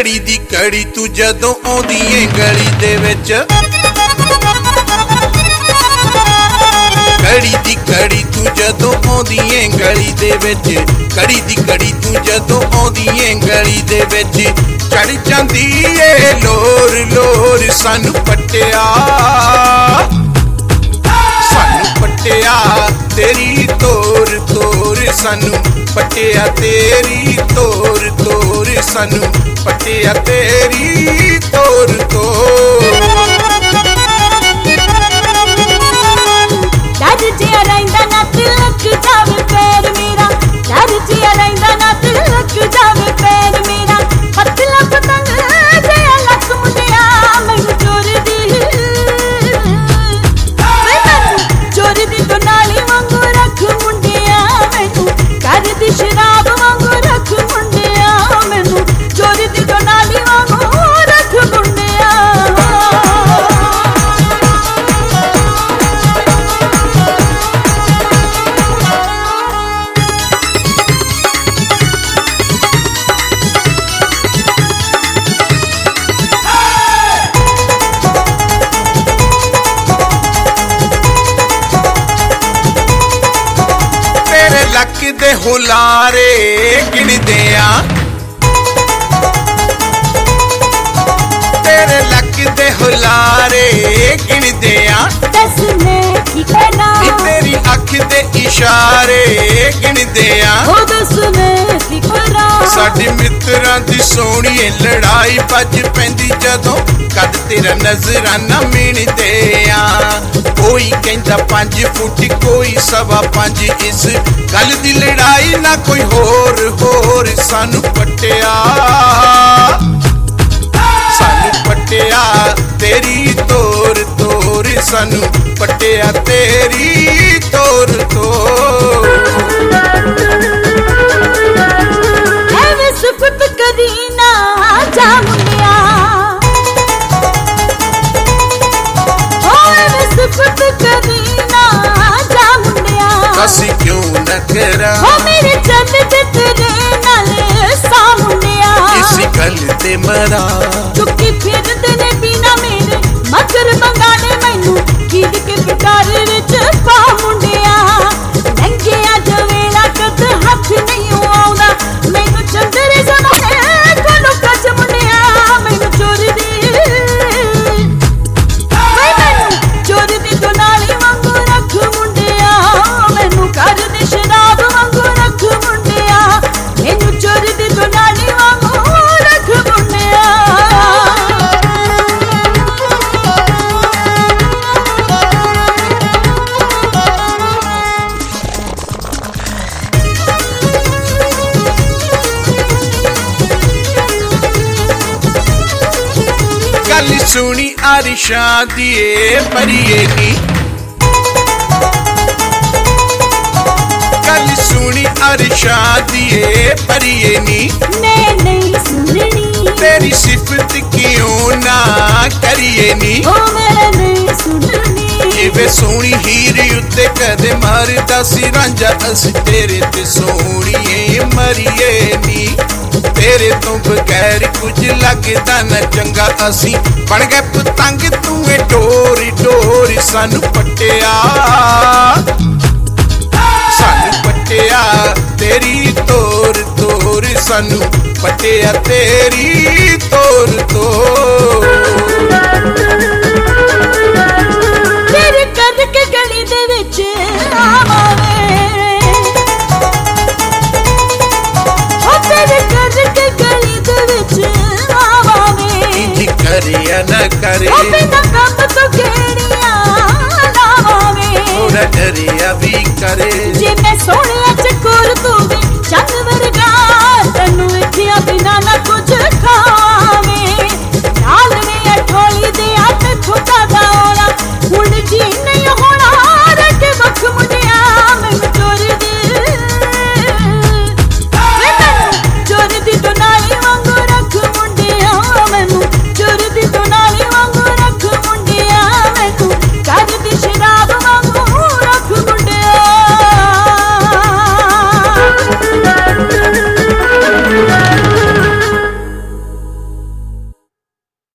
कड़ी दी कड़ी तू जदों आउंदी ऐ गली दे विच, कड़ी दी कड़ी तू जदों आउंदी ऐ गली दे विच, कड़ी दी कड़ी तू जदों आउंदी ऐ गली दे विच, चढ़ जांदी ऐ लोर लोर सानू पट्टिया, सानू पट्टिया तेरी तोर तोर, सानू पट्टिया तेरी तोर तोर, सानू पट्टिया तेरी तोर तोर। डर जिया रहिंदा ना तिलक जावे पैर मेरा, डर जिया रहिंदा ना तिलक जावे पैर मेरा, पतला पतंग जिया लक मुंडिया मैनू चोर दी, चोर दी तो नाली वांगू रख मुंडिया मैनू, कर दी शराब वांगू रख मुंडिया मैनू, चोर दी तो नाली वांगू रख मुंडिया। लक दे हुलारे गिनदे आ, तेरे लक दे हुलारे गिनदे आ, दस मैं की कहना तेरी अख दे इशारे गिनदे आ, ओ दस मैं की कहना साडे मित्रां दी सोहणीए लड़ाई भज पैंदी जदों कद तेरा नजराना मिणदे आ, कोई कहंदा 5 फुट कोई 5.25, इस गल दी लड़ाई ना कोई होर होर, सानू पट्टिया, सानू पट्टिया तेरी तोर तोर, सानू पट्टिया तेरी तोर तोर। एवे सुफत करीना जा मुंडिया, सुफत करीना जा मुंडिया, असी क्यों न करा हो मेरे चलते तेरे नाल सा मुंडिया, इसी गल ते मरा चुकी फिरदे ने बिना मेरे मगर मंगाने मैनू कीद के पिटार विच पा मुंडिया, लंघे अज वेला कद हथ नहीं आउंदा मैनू चंदरे जमाने कोलों कज मुंडिया, मैनू चोर दी चोर दी तो नाली वांगू रख मुंडिया, मैनू कर दी शराब वांगू रख मुंडिया, मैनू चोर दी तो नाली वांगू रख मुंडिया। गल सुनी आरिशा दिए परिए नी, गल सुनी आरिशा दिए परिए नी, मैं नहीं सुननी तेरी सिफत क्यों ना करिए नी, ओ मैं नहीं सुननी इवे सोहनी हीर उत्ते कदे मारदा सी रांझा, अस तेरे ते सोहणीए मरिए नी, तेरे तो बगैर कुछ लगदा न चंगा, असी बन गए पतंग तू डोरी डोरी, सानू पट्टिया, सानू पट्टिया तेरी तोर तोर, सानू पट्टिया तेरी तोर तोर। तेरे करके गली दे विच आवावे, ओ तेरे करके गली दे विच आवावे, इंज करे या ना करे ओ बिना कम तो गेड़ियां लावावे, थोड़ा डरिया भी करे, जे मैं सोहणिया चकोर तू भी जानवर